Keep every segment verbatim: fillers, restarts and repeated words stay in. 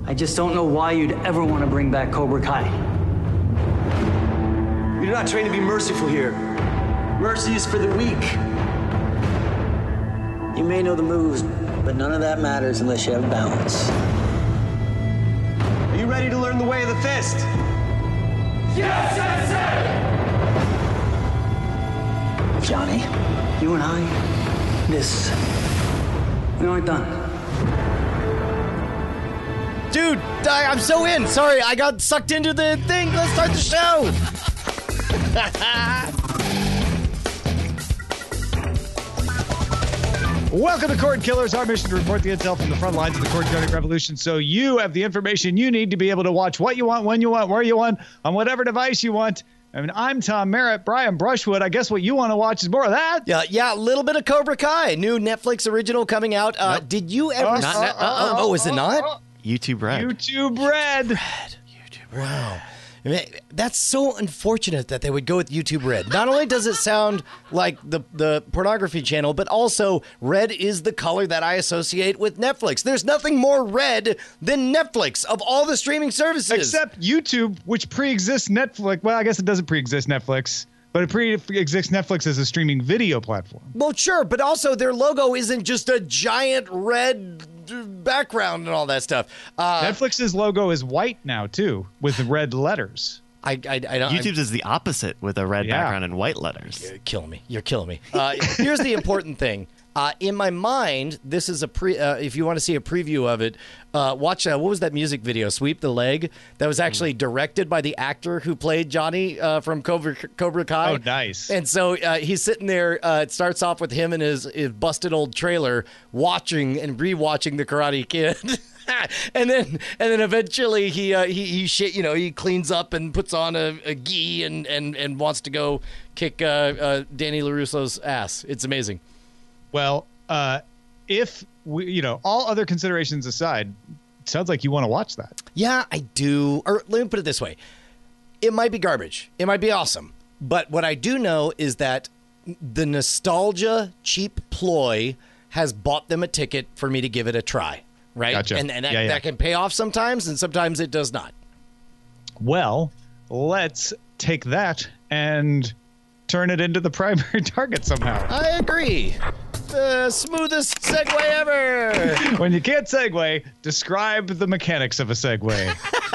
I just don't know why you'd ever want to bring back Cobra Kai. You're not trained to be merciful here. Mercy is for the weak. You may know the moves, but none of that matters unless you have balance. Are you ready to learn the way of the fist? Yes, sensei! Johnny, You and I, this, we aren't done. Dude, I, I'm so in. Sorry, I got sucked into the thing. Let's start the show. Welcome to Cord Killers. Our mission to report the intel from the front lines of the cord cutting revolution so you have the information you need to be able to watch what you want, when you want, where you want, on whatever device you want. I mean, I'm Tom Merritt, Brian Brushwood. I guess what you want to watch is more of that. Yeah, yeah, a little bit of Cobra Kai, new Netflix original coming out. Uh, Nope. Did you ever? Uh, s- uh, uh, oh, is it not? YouTube Red. YouTube Red. YouTube Red. Wow. I mean, that's so unfortunate that they would go with YouTube Red. Not only does it sound like the, the pornography channel, but also red is the color that I associate with Netflix. There's nothing more red than Netflix of all the streaming services. Except YouTube, which pre-exists Netflix. Well, I guess it doesn't pre-exist Netflix, but it pre-exists Netflix as a streaming video platform. Well, sure, but also their logo isn't just a giant red background and all that stuff. Uh, Netflix's logo is white now, too, with red letters. I, I, I don't. YouTube's is the opposite with a red Yeah. background and white letters. You're killing me. You're killing me. Uh, here's the important thing. Uh, in my mind, this is a pre. Uh, if you want to see a preview of it, uh, watch. Uh, what was that music video? "Sweep the Leg." That was actually directed by the actor who played Johnny uh, from Cobra, Cobra Kai. Oh, nice. And so uh, he's sitting there. Uh, it starts off with him and his, his busted old trailer, watching and rewatching the Karate Kid. And then, and then eventually he uh, he he shit, you know, he cleans up and puts on a, a gi and, and, and wants to go kick uh, uh, Danny LaRusso's ass. It's amazing. Well, uh, if we, you know, all other considerations aside, it sounds like you want to watch that. Yeah, I do. Or let me put it this way: it might be garbage. It might be awesome. But what I do know is that the nostalgia cheap ploy has bought them a ticket for me to give it a try. Right? Gotcha. And, and that, Yeah, yeah. that can pay off sometimes, and sometimes it does not. Well, let's take that and turn it into the primary target somehow. I agree. The smoothest segue ever. When you can't segue, describe the mechanics of a segue.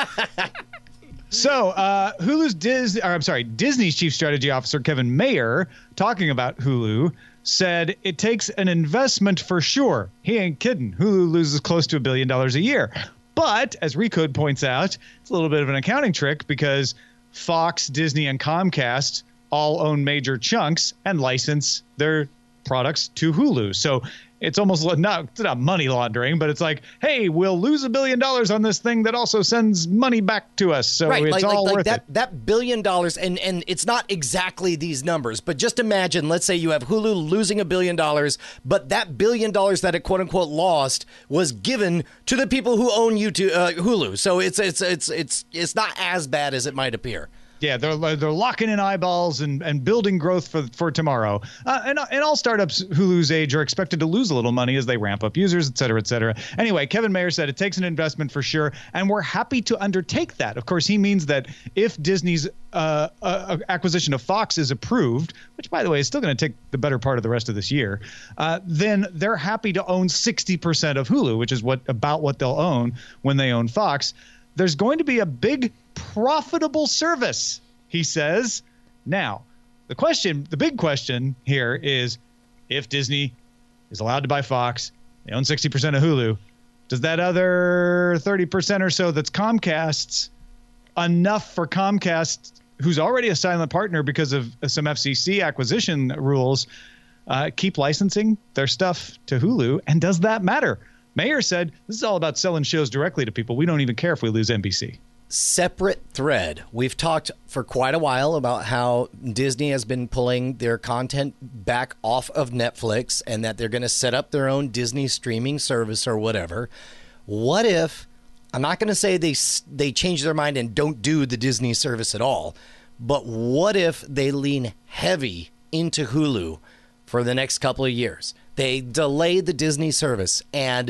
So, uh, Hulu's Dis, or I'm sorry, Disney's chief strategy officer Kevin Mayer, talking about Hulu, said it takes an investment for sure. He ain't kidding. Hulu loses close to a billion dollars a year. But, as Recode points out, it's a little bit of an accounting trick because Fox, Disney, and Comcast all own major chunks and license their products to Hulu. So it's almost not, it's not money laundering, but it's like, hey, we'll lose a billion dollars on this thing that also sends money back to us. So right, it's like, all like, like worth that, it. that billion dollars, and, and it's not exactly these numbers, but just imagine, let's say you have Hulu losing a billion dollars, but that billion dollars that it quote unquote lost was given to the people who own YouTube, uh, Hulu. So it's it's it's it's it's not as bad as it might appear. Yeah, they're they're locking in eyeballs and, and building growth for for tomorrow. Uh, and and all startups Hulu's age are expected to lose a little money as they ramp up users, et cetera, et cetera. Anyway, Kevin Mayer said it takes an investment for sure, and we're happy to undertake that. Of course, he means that if Disney's uh, uh, acquisition of Fox is approved, which, by the way, is still going to take the better part of the rest of this year, uh, then they're happy to own sixty percent of Hulu, which is what about what they'll own when they own Fox. There's going to be a big profitable service, he says. Now, the question, the big question here is, if Disney is allowed to buy Fox, they own sixty percent of Hulu, does that other thirty percent or so that's Comcast's enough for Comcast, who's already a silent partner because of some F C C acquisition rules, uh, keep licensing their stuff to Hulu? And does that matter? Mayer said, this is all about selling shows directly to people. We don't even care if we lose N B C. Separate thread. We've talked for quite a while about how Disney has been pulling their content back off of Netflix and that they're going to set up their own Disney streaming service or whatever. What if, I'm not going to say they they change their mind and don't do the Disney service at all, but what if they lean heavy into Hulu for the next couple of years? They delay the Disney service, and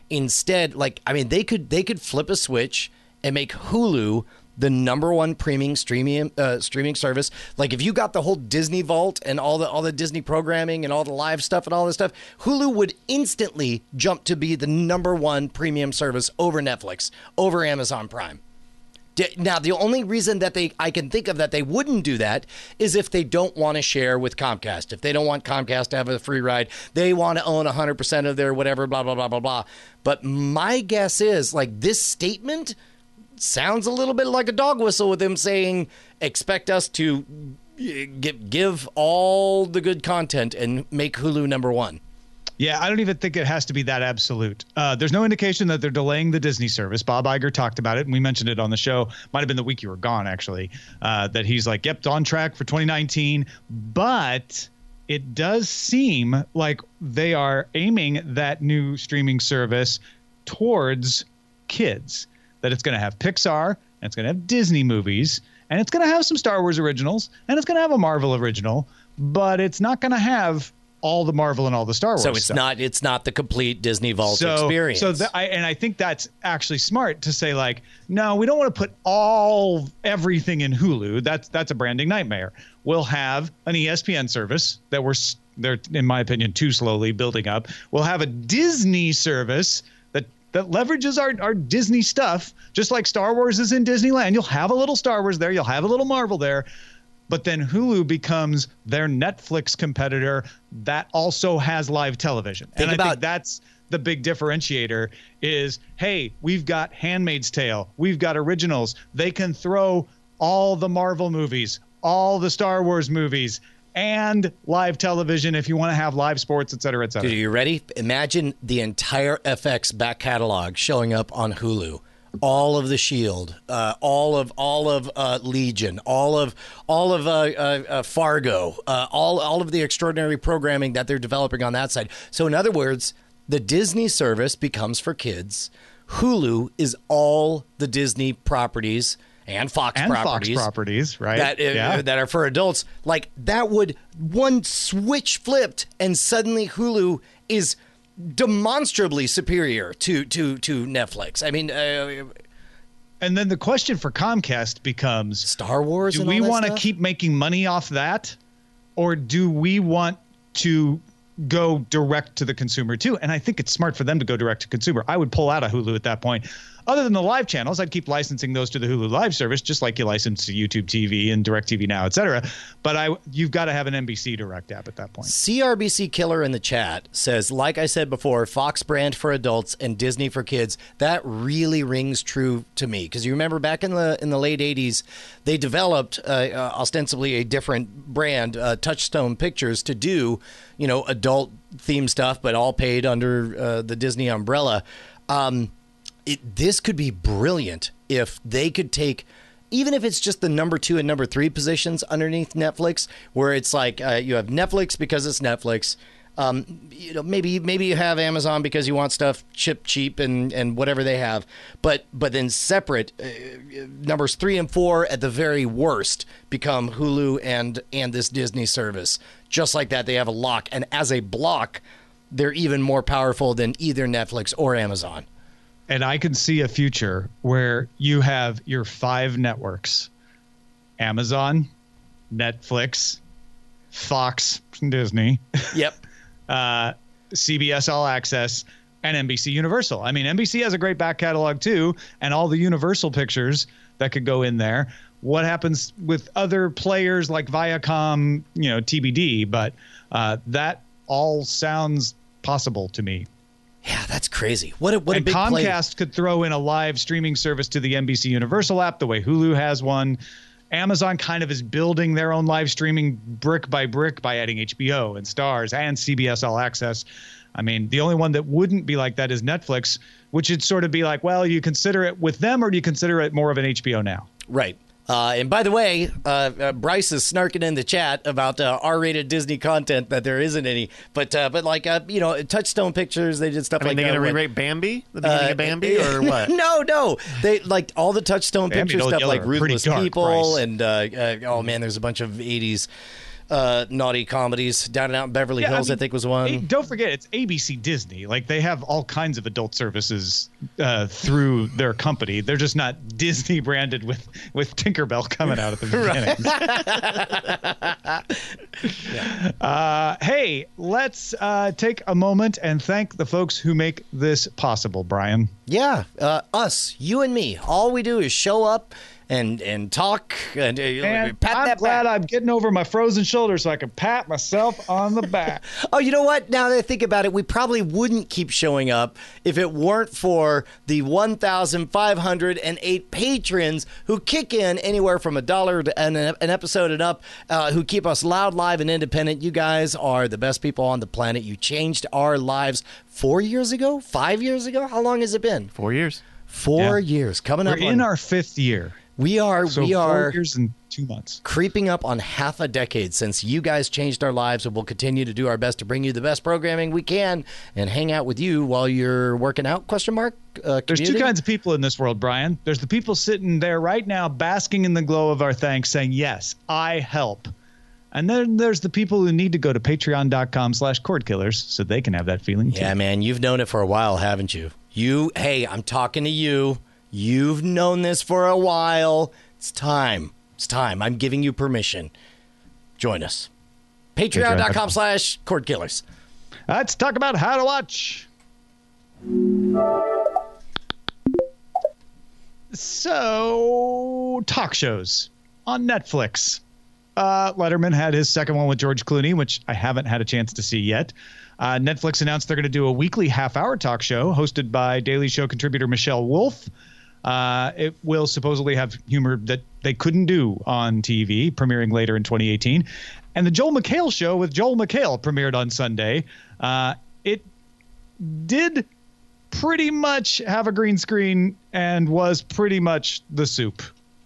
instead, like, I mean, they could they could flip a switch and make Hulu the number one premium streaming uh, streaming service. Like, if you got the whole Disney Vault and all the all the Disney programming and all the live stuff and all this stuff, Hulu would instantly jump to be the number one premium service over Netflix, over Amazon Prime. Now, the only reason that they I can think of that they wouldn't do that is if they don't want to share with Comcast. If they don't want Comcast to have a free ride, they want to own one hundred percent of their whatever, blah, blah, blah, blah, blah. But my guess is, like, this statement sounds a little bit like a dog whistle with them saying, expect us to give, give all the good content and make Hulu number one. Yeah, I don't even think it has to be that absolute. Uh, there's no indication that they're delaying the Disney service. Bob Iger talked about it, and we mentioned it on the show. Might have been the week you were gone, actually, uh, that he's like, yep, on track for twenty nineteen. But it does seem like they are aiming that new streaming service towards kids, that it's going to have Pixar, and it's going to have Disney movies, and it's going to have some Star Wars originals, and it's going to have a Marvel original, but it's not going to have all the Marvel and all the Star Wars so it's stuff. not it's not the complete Disney Vault so, experience. So th- I, and I think that's actually smart to say, like, no, we don't want to put all everything in Hulu. That's that's a branding nightmare. We'll have an E S P N service that we're they're in my opinion too slowly building up. We'll have a Disney service that that leverages our our Disney stuff, just like Star Wars is in Disneyland. You'll have a little Star Wars there. You'll have a little Marvel there. But then Hulu becomes their Netflix competitor that also has live television. Think and I about, think that's the big differentiator is, hey, we've got Handmaid's Tale. We've got originals. They can throw all the Marvel movies, all the Star Wars movies, and live television if you want to have live sports, et cetera, et cetera. Dude, are you ready? Imagine the entire F X back catalog showing up on Hulu. All of the Shield, uh, all of all of uh, Legion, all of all of uh, uh, uh, Fargo, uh, all all of the extraordinary programming that they're developing on that side. So, in other words, the Disney service becomes for kids. Hulu is all the Disney properties and Fox and properties, Fox properties, right? That uh, yeah. that are for adults. Like, that would one switch flipped, and suddenly Hulu is demonstrably superior to to to Netflix. I mean, uh, and then the question for Comcast becomes Star Wars. Do and we want to keep making money off that, or do we want to go direct to the consumer too? And I think it's smart for them to go direct to consumer. I would pull out of Hulu at that point. Other than the live channels, I'd keep licensing those to the Hulu Live service, just like you license to YouTube T V and DirecTV Now, et cetera. But I, you've got to have an N B C Direct app at that point. C R B C Killer in the chat says, like I said before, Fox brand for adults and Disney for kids. That really rings true to me, because you remember back in the in the late eighties, they developed uh, uh, ostensibly a different brand, uh, Touchstone Pictures, to do, you know, adult themed stuff, but all paid under uh, the Disney umbrella. Um, It, this could be brilliant if they could take, even if it's just the number two and number three positions underneath Netflix, where it's like uh, you have Netflix because it's Netflix. Um, you know, maybe maybe you have Amazon because you want stuff chip cheap and, and whatever they have. But but then separate uh, numbers three and four at the very worst become Hulu and and this Disney service. Just like that, they have a lock, and as a block, they're even more powerful than either Netflix or Amazon. And I can see a future where you have your five networks: Amazon, Netflix, Fox, Disney, Yep. uh, C B S All Access, and N B C Universal. I mean, N B C has a great back catalog too, and all the Universal pictures that could go in there. What happens with other players like Viacom, you know, T B D, but uh, that all sounds possible to me. Yeah, that's crazy. What a, what and a big Comcast play. could throw in a live streaming service to the N B C Universal app the way Hulu has one. Amazon kind of is building their own live streaming brick by brick by adding H B O and Starz and C B S All Access. I mean, the only one that wouldn't be like that is Netflix, which would sort of be like, well, you consider it with them, or do you consider it more of an H B O Now? Right. Uh, and by the way, uh, uh, Bryce is snarking in the chat about uh, R-rated Disney content that there isn't any. But uh, but like uh, you know, Touchstone Pictures, they did stuff I mean, like they're that. going to re-rate Bambi, the beginning uh, of Bambi, or what? No, no. They like all the Touchstone Bambi Pictures and stuff, Yellow like are pretty Ruthless dark, People, Bryce. and uh, uh, oh man, there's a bunch of eighties uh, naughty comedies. Down and Out in Beverly Yeah, I Hills, I, mean, think, was one. Hey, don't forget, it's A B C Disney. Like, they have all kinds of adult services uh, through their company. They're just not Disney branded with, with Tinkerbell coming out at the beginning. yeah. uh, hey, let's uh, take a moment and thank the folks who make this possible, Brian. Yeah, uh, us, you and me. All we do is show up and and talk and, uh, And pat I'm that glad back. I'm getting over my frozen shoulder so I can pat myself on the back. Oh, you know what? Now that I think about it, we probably wouldn't keep showing up if it weren't for the one thousand five hundred eight patrons who kick in anywhere from a dollar to an, an episode and up, uh, who keep us loud, live, and independent. You guys are the best people on the planet. You changed our lives four years ago, five years ago. How long has it been? Four years. Four Yeah. years. Coming We're up in on, our fifth year. we are So we four are years and two months. creeping up on half a decade since you guys changed our lives, and we'll continue to do our best to bring you the best programming we can and hang out with you while you're working out, question mark? Uh, There's two community? kinds of people in this world, Brian. There's the people sitting there right now basking in the glow of our thanks saying, yes, I help. And then there's the people who need to go to patreon.com slash cord killers so they can have that feeling too. Yeah, man, you've known it for a while, haven't you? You, hey, I'm talking to you. You've known this for a while. It's time. It's time. I'm giving you permission. Join us. Patreon.com slash cord killers. Let's talk about how to watch. So, talk shows on Netflix. Uh, Letterman had his second one with George Clooney, which I haven't had a chance to see yet. Uh, Netflix announced they're going to do a weekly half-hour talk show hosted by Daily Show contributor Michelle Wolf. Uh, it will supposedly have humor that they couldn't do on T V, premiering later in twenty eighteen. And the Joel McHale Show with Joel McHale premiered on Sunday. Uh, it did pretty much have a green screen and was pretty much the soup.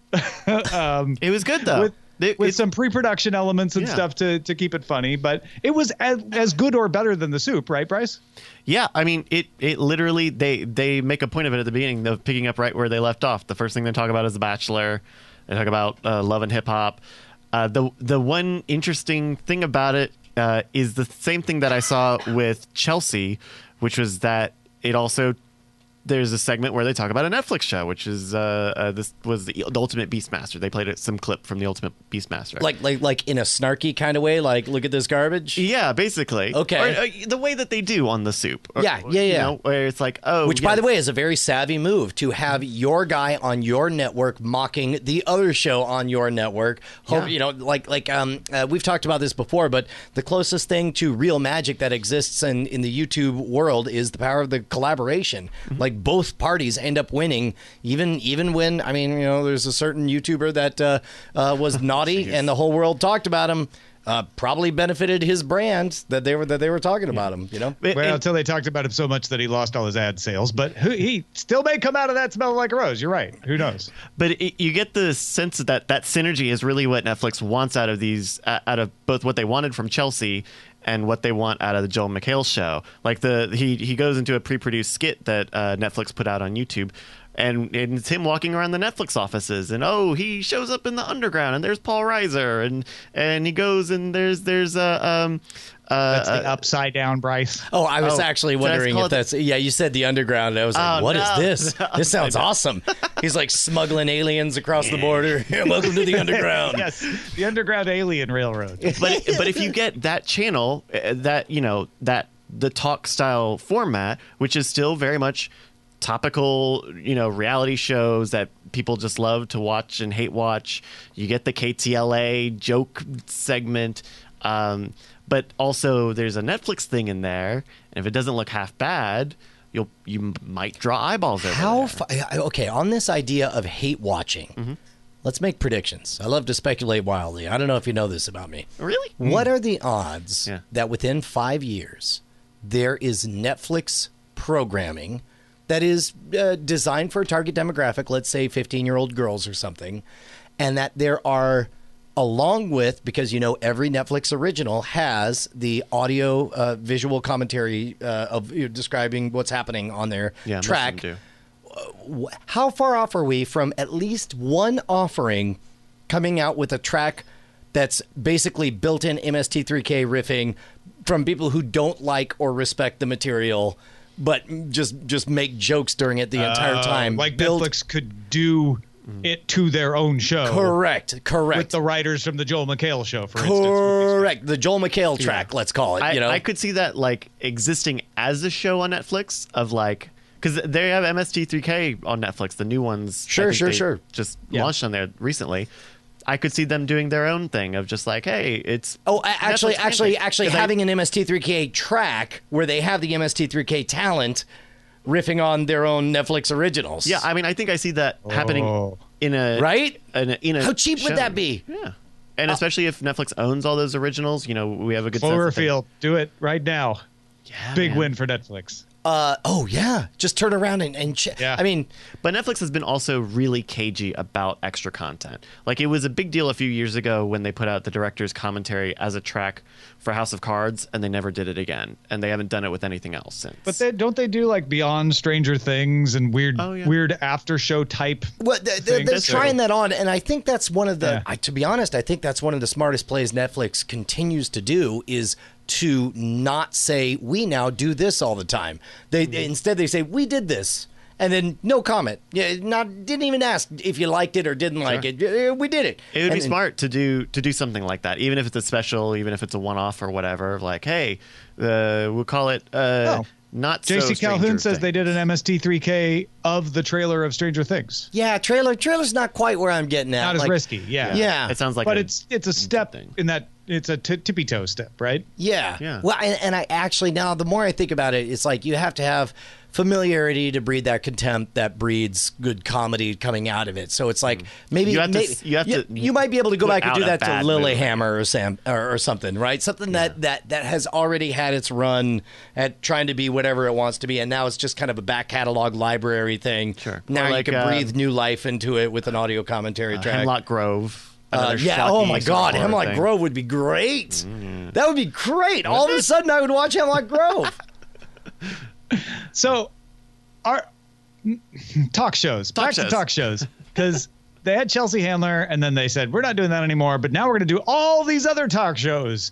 um, It was good though. with, It- with it- some pre-production elements and Yeah. stuff to, to keep it funny, but it was as, as good or better than the soup, right, Bryce? Yeah, I mean, it it literally they they make a point of it at the beginning of picking up right where they left off. The first thing they talk about is The Bachelor. They talk about uh, love and hip hop. Uh, the the one interesting thing about it uh, is the same thing that I saw with Chelsea, which was that it also there's a segment where they talk about a Netflix show, which is uh, uh, this was the, the Ultimate Beastmaster. They played it, some clip from the Ultimate Beastmaster. Like, like, like in a snarky kind of way, like, look at this garbage. Yeah, basically. Okay. Or, uh, the way that they do on the soup. Or- Yeah, yeah, you yeah. know, where it's like, oh, Which, by yeah. the way, is a very savvy move to have your guy on your network mocking the other show on your network. Hope, Yeah. You know, like like um, uh, we've talked about this before, but the closest thing to real magic that exists in, in the YouTube world is the power of the collaboration. Mm-hmm. Like both parties end up winning, even even when I mean, you know, there's a certain YouTuber that uh, uh, was naughty and the whole world talked about him. Uh, probably benefited his brand that they were that they were talking about him. You know. It- Well, it- until they talked about him so much that he lost all his ad sales, but who, he still may come out of that smelling like a rose. You're right. Who knows? But it, you get the sense that that synergy is really what Netflix wants out of these, uh, out of both what they wanted from Chelsea and what they want out of the Joel McHale show. Like the he he goes into a pre-produced skit that uh, Netflix put out on YouTube. And, and it's him walking around the Netflix offices, and oh, he shows up in the underground, and there's Paul Reiser, and and he goes and there's there's uh, um uh, That's the uh, upside down, Bryce. Oh, I was Oh, actually did I wondering call if it- that's yeah. You said the underground. I was like, Oh, what is no. this? This sounds awesome. He's like smuggling aliens across the border. Welcome to the underground. Yes, the Underground Alien Railroad. but but if you get that channel, uh, that you know that the talk style format, which is still very much topical, you know, reality shows that people just love to watch and hate watch. You get the K T L A joke segment, um, but also there's a Netflix thing in there, and if it doesn't look half bad, you'll you might draw eyeballs over How? there. Fa- okay, on this idea of hate watching, Mm-hmm. let's make predictions. I love to speculate wildly. I don't know if you know this about me. Really? What are the odds Yeah. that within five years there is Netflix programming that is uh, designed for a target demographic, let's say fifteen-year-old girls or something, and that there are, along with, because you know every Netflix original has the audio uh, visual commentary uh, of you know, describing what's happening on their Yeah, most of track. them do. Wh- How far off are we from at least one offering coming out with a track that's basically built-in M S T three K riffing from people who don't like or respect the material, but just just make jokes during it the entire Uh, time. Like Build- Netflix could do it to their own show. Correct, correct. With the writers from the Joel McHale show, for instance. Correct. The Joel McHale track, Yeah. let's call it. I, you know, I could see that like existing as a show on Netflix of like because they have M S T three K on Netflix, the new ones. I Sure, think sure, they sure. Just Yeah. launched on there recently. I could see them doing their own thing of just like, hey, it's Oh, a- actually, Netflix actually, fanfic. actually, 'Cause I- having an M S T three K track where they have the M S T three K talent riffing on their own Netflix originals. yeah, I mean, I think I see that happening Oh. in a Right? In a, in a How cheap would show. that be? Yeah, and especially if Netflix owns all those originals, you know, we have a good sense of things. Cloverfield, do it right now. Yeah, Big man. win for Netflix. Uh, oh yeah, just turn around and, and ch- Yeah. I mean, But Netflix has been also really cagey about extra content. Like it was a big deal a few years ago when they put out the director's commentary as a track for House of Cards, and they never did it again, and they haven't done it with anything else since. But they, don't they do like Beyond Stranger Things and weird, Oh, yeah. weird after show type? well, they're, they're, thing, they're so- trying that on, and I think that's one of the. Yeah. I, to be honest, I think that's one of the smartest plays Netflix continues to do is to not say we now do this all the time. They Mm-hmm. instead they say we did this. And then no comment. Yeah, not didn't even ask if you liked it or didn't like it. Uh, We did it. It would And be then- smart to do to do something like that, even if it's a special, even if it's a one-off or whatever. Like, hey, uh, we'll call it uh, Oh. not so J C Calhoun Stranger says they Things. did an M S T three K of the trailer of Stranger Things. Yeah, trailer trailer's not quite where I'm getting at. Not as Like, risky, yeah. Yeah. It sounds like, but a- it's it's a step thing. in that it's a t- tippy toe step, right? Yeah. Yeah. Well, and, and I actually now the more I think about it, it's like you have to have familiarity to breed that contempt that breeds good comedy coming out of it. So it's like maybe You have to- maybe- you have to you might be able to go put back and out do a that to bad movie. Lilyhammer or Sam or, or something, right? Something that, that that has already had its run at trying to be whatever it wants to be, and now it's just kind of a back catalog library thing. Sure. Now Or you like, can uh, breathe new life into it with an audio commentary Uh, track. Hemlock Grove. Uh, another yeah. schlocky Oh my sort of God, horror Hemlock thing. Grove would be great. That would be great. All of a sudden, I would watch Hemlock Grove. So, our talk shows, Talk back shows. to talk shows, because they had Chelsea Handler, and then they said we're not doing that anymore. But now we're going to do all these other talk shows.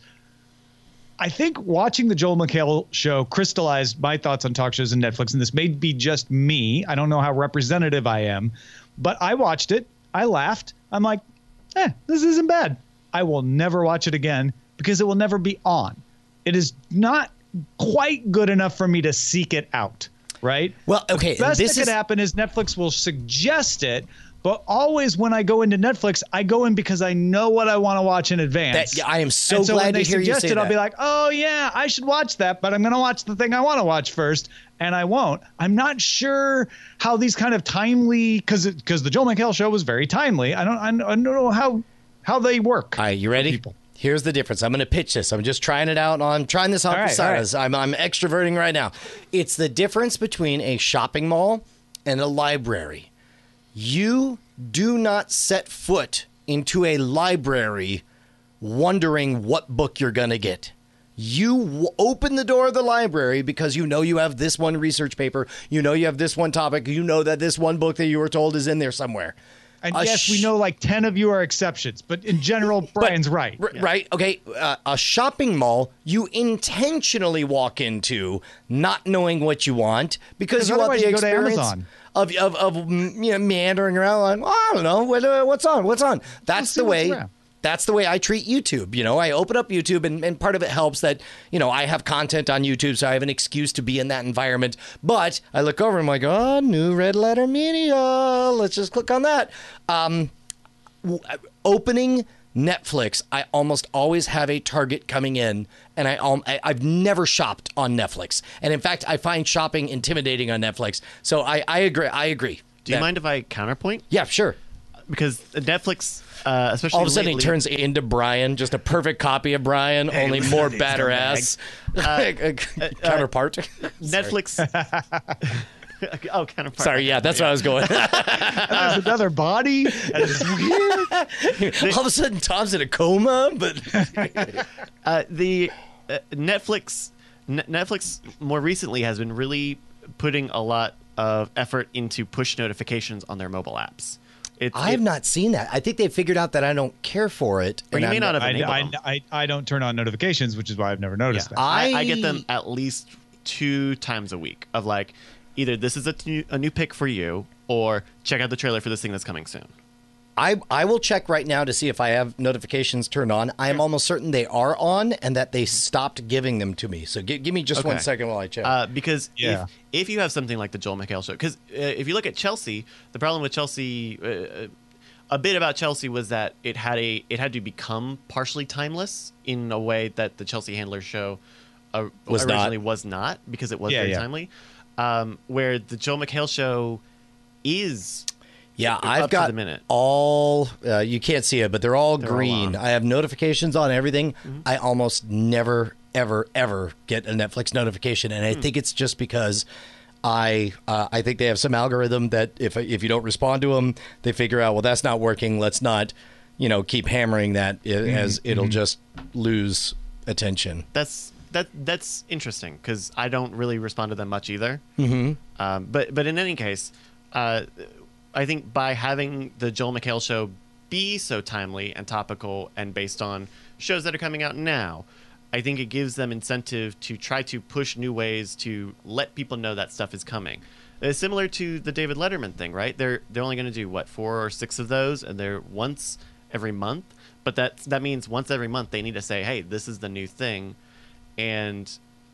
I think watching the Joel McHale show crystallized my thoughts on talk shows and Netflix, and this may be just me. I don't know how representative I am, but I watched it. I laughed. I'm like, eh, this isn't bad. I will never watch it again because it will never be on. It is not quite good enough for me to seek it out, right? Well, okay, The best this that is could happen is Netflix will suggest it, but always when I go into Netflix, I go in because I know what I want to watch in advance. That- yeah, I am so And so glad when to they hear you suggest say it, I'll that. be like, oh yeah, I should watch that, but I'm going to watch the thing I want to watch first, and I won't. I'm not sure how these kind of timely, because because the Joel McHale show was very timely. I don't I don't know how how they work. All right, you ready? People. Here's the difference. I'm going to pitch this. I'm just trying it out. I'm trying this out All right, beside all right. us. I'm, I'm extroverting right now. It's the difference between a shopping mall and a library. You do not set foot into a library wondering what book you're going to get. You w- open the door of the library because you know you have this one research paper. You know you have this one topic. You know that this one book that you were told is in there somewhere. And A yes, we sh- know like ten of you are exceptions, but in general, Brian's right. R- Right. Okay. Uh, a shopping mall you intentionally walk into not knowing what you want because Because you want otherwise the you go to experience Amazon. of, of, of mm, you know, meandering around like, oh, I don't know. What, uh, what's on? What's on? That's see the what's way. around. That's the way I treat YouTube. You know, I open up YouTube, and, and part of it helps that, you know, I have content on YouTube, so I have an excuse to be in that environment. But I look over and I'm like, oh, new Red Letter Media. Let's just click on that. Um, w- opening Netflix, I almost always have a target coming in, and I, um, I I've never shopped on Netflix. And in fact, I find shopping intimidating on Netflix. So I, I agree. I agree. Do you that- mind if I counterpoint? Yeah, sure. Because Netflix, uh, especially All of a sudden, lately, he turns into Brian, just a perfect copy of Brian, only more batter ass counterpart. Netflix. oh, counterpart. Sorry, yeah, that's where I was going. There's another body. And it's weird. All of a sudden, Tom's in a coma, but Uh, the uh, Netflix, N- Netflix more recently has been really putting a lot of effort into push notifications on their mobile apps. It's, I have it, not seen that. I think they figured out that I don't care for it. Or you and may I'm- not have I, enabled I, them. I, I don't turn on notifications, which is why I've never noticed Yeah. that. I, I I- get them at least two times a week of like, either this is a new, a new pick for you, or check out the trailer for this thing that's coming soon. I, I will check right now to see if I have notifications turned on. I am almost certain they are on and that they stopped giving them to me. So gi- give me just one Okay. second while I check. Uh, because Yeah. if, if you have something like the Joel McHale show, because uh, if you look at Chelsea, the problem with Chelsea, uh, a bit about Chelsea was that it had a it had to become partially timeless in a way that the Chelsea Handler show uh, Was not. originally was not, because it was Yeah, very yeah. timely. Um, where the Joel McHale show is. yeah, up I've to got the minute. all, uh, you can't see it, but they're all They're all green. on. Mm-hmm. I have notifications on everything. I almost never, ever, ever get a Netflix notification. And I Hmm. think it's just because I uh, I think they have some algorithm that if if you don't respond to them, they figure out, well, that's not working. Let's not, you know, keep hammering that i- as it'll just lose attention. That's that that's interesting, because I don't really respond to them much either. Mm-hmm. Um, but but in any case, uh, I think by having the Joel McHale show be so timely and topical and based on shows that are coming out now, I think it gives them incentive to try to push new ways to let people know that stuff is coming. It's similar to the David Letterman thing, right? They're they're only going to do what, four or six of those, and they're once every month. But that that means once every month they need to say, "Hey, this is the new thing," and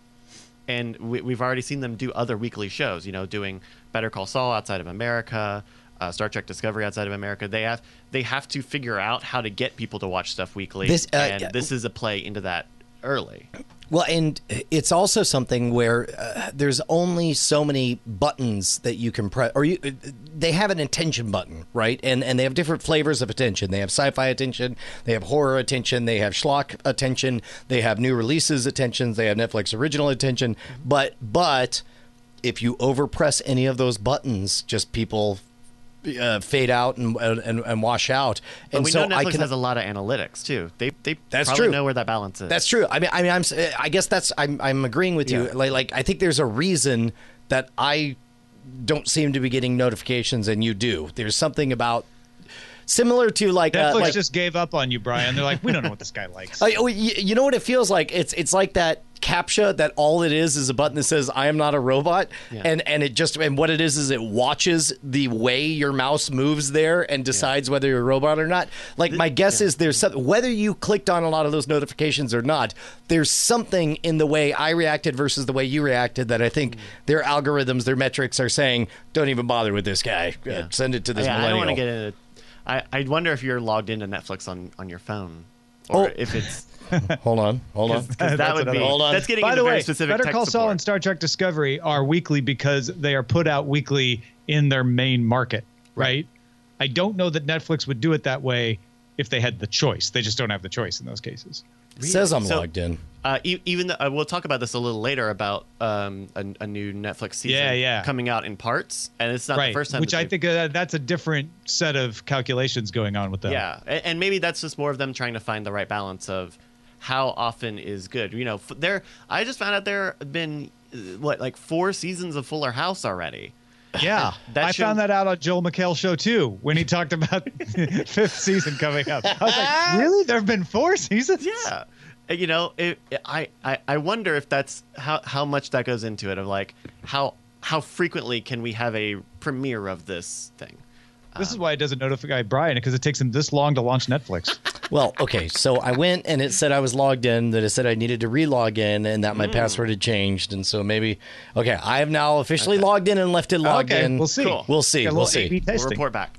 and we, we've already seen them do other weekly shows. You know, doing Better Call Saul outside of America, uh, Star Trek Discovery outside of America. They have they have to figure out how to get people to watch stuff weekly, This, uh, and yeah. this is a play into that early. Well, and it's also something where uh, there's only so many buttons that you can press, or you, they have an attention button, right? And and they have different flavors of attention. They have sci-fi attention, they have horror attention, they have schlock attention, they have new releases attention, they have Netflix original attention. But but if you overpress any of those buttons, just people uh, fade out and, and and wash out. But And we so know I Netflix can has a lot of analytics too. They they That's probably true. know where that balance is. That's true. I mean, I mean, I'm. I guess that's. I'm. I'm agreeing with you. Yeah. Like, like, I think there's a reason that I don't seem to be getting notifications, and you do. There's something about similar to like. Netflix uh, like just gave up on you, Brian. They're like, we don't know what this guy likes. I- oh, you, you know what it feels like? It's it's like that CAPTCHA that all it is is a button that says "I am not a robot," Yeah. and and it just and what it is is it watches the way your mouse moves there and decides whether you're a robot or not. Like my guess is there's some, whether you clicked on a lot of those notifications or not, there's something in the way I reacted versus the way you reacted that I think their algorithms, their metrics are saying, don't even bother with this guy. Uh, Yeah. send it to this yeah, I millennial. don't want to get into. I I wonder if you're logged into Netflix on on your phone, or Oh. if it's. Hold on, hold on. 'Cause that That's would another be. one. Hold on. That's getting By into the very way, specific Better tech Call Saul support. and Star Trek Discovery are weekly because they are put out weekly in their main market, right? I don't know that Netflix would do it that way if they had the choice. They just don't have the choice in those cases. It says I'm So- logged in. Uh, e- even the, uh, we'll talk about this a little later about um, a, a new Netflix season Yeah, yeah. coming out in parts, and it's not right. the first time. Which that I they've- think uh, that's a different set of calculations going on with them. Yeah, and, and maybe that's just more of them trying to find the right balance of how often is good. You know, f- there. I just found out there have been uh, what like four seasons of Fuller House already. Yeah, That I show- found that out on Joel McHale show too when he talked about fifth season coming up. I was like, really? There have been four seasons? Yeah. Uh, You know, it, it- I, I I wonder if that's how how much that goes into it, of like how how frequently can we have a premiere of this thing? This is why it doesn't notify Brian, because it takes him this long to launch Netflix. Well, okay, so I went and it said I was logged in, that it said I needed to re-log in and that my Mm. password had changed. And so maybe, okay, I have now officially logged in and left it logged Okay, in. we'll see. Cool. We'll see. Got a We'll little A B see. We'll testing. report back.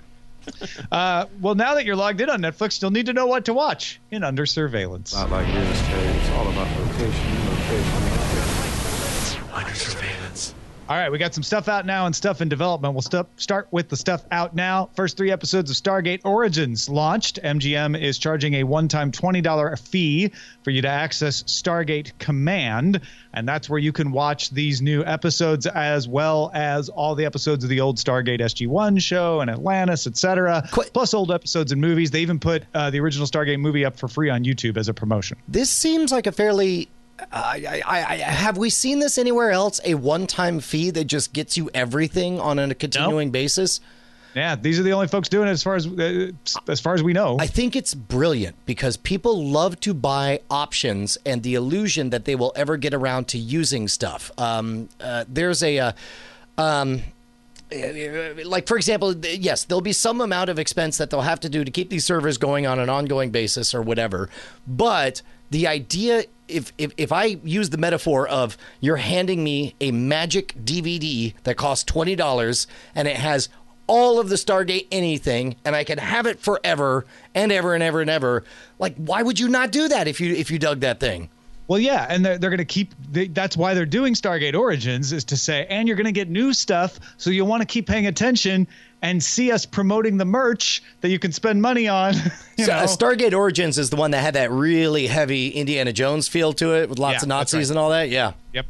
Uh, well, now that you're logged in on Netflix, you'll need to know what to watch in Under Surveillance. Not like real estate. It's all about location, location, location. Under surveillance. All right, we got some stuff out now and stuff in development. We'll st- start with the stuff out now. First three episodes of Stargate Origins launched. M G M is charging a one-time twenty dollars fee for you to access Stargate Command, and that's where you can watch these new episodes as well as all the episodes of the old Stargate S G one show and Atlantis, et cetera, Qu- plus old episodes and movies. They even put uh, the original Stargate movie up for free on YouTube as a promotion. This seems like a fairly. I, I, I, have we seen this anywhere else? A one-time fee that just gets you everything on a continuing basis? Yeah, these are the only folks doing it as far as uh, as far as we know. I think it's brilliant because people love to buy options and the illusion that they will ever get around to using stuff. Um, uh, there's a, uh, um, like for example, yes, there'll be some amount of expense that they'll have to do to keep these servers going on an ongoing basis or whatever. But the idea, if if if I use the metaphor of you're handing me a magic D V D that costs twenty dollars and it has all of the Stargate anything, and I can have it forever and ever and ever and ever. Like, why would you not do that if you if you dug that thing? Well, yeah, and they're, they're going to keep. They, that's why they're doing Stargate Origins, is to say, and you're going to get new stuff, so you'll want to keep paying attention and see us promoting the merch that you can spend money on. You so, know? uh, Stargate Origins is the one that had that really heavy Indiana Jones feel to it, with lots Yeah, of Nazis that's right. and all that. Yeah. Yep.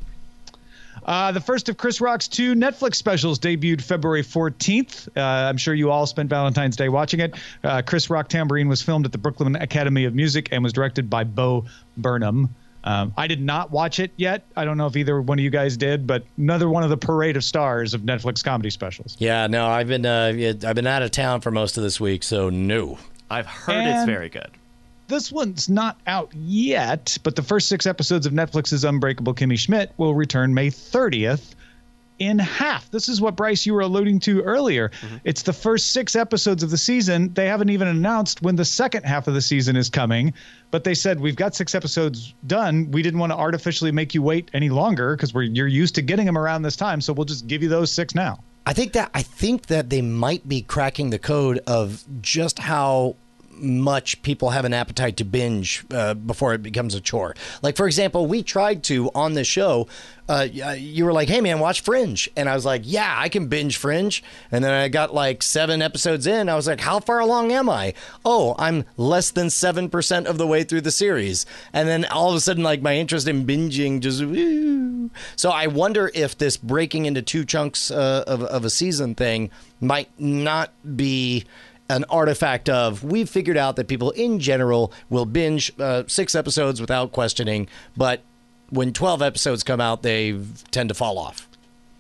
Uh, the first of Chris Rock's two Netflix specials debuted February fourteenth. Uh, I'm sure you all spent Valentine's Day watching it. Uh, Chris Rock Tambourine was filmed at the Brooklyn Academy of Music and was directed by Bo Burnham. Um, I did not watch it yet. I don't know if either one of you guys did, but another one of the parade of stars of Netflix comedy specials. Yeah, no, I've been uh, yeah, I've been out of town for most of this week, so no. I've heard And- it's very good. This one's not out yet, but the first six episodes of Netflix's Unbreakable Kimmy Schmidt will return May thirtieth in half. This is what, Bryce, you were alluding to earlier. Mm-hmm. It's the first six episodes of the season. They haven't even announced when the second half of the season is coming, but they said, we've got six episodes done. We didn't want to artificially make you wait any longer because we're you're used to getting them around this time, so we'll just give you those six now. I think that I think that they might be cracking the code of just how much people have an appetite to binge uh, before it becomes a chore. Like, for example, we tried to on this show. Uh, you were like, "Hey, man, watch Fringe," and I was like, "Yeah, I can binge Fringe." And then I got like seven episodes in. I was like, "How far along am I?" Oh, I'm less than seven percent of the way through the series. And then all of a sudden, like my interest in binging just. Woo. So I wonder if this breaking into two chunks uh, of of a season thing might not be an artifact of we've figured out that people in general will binge uh, six episodes without questioning, but when twelve episodes come out, they tend to fall off.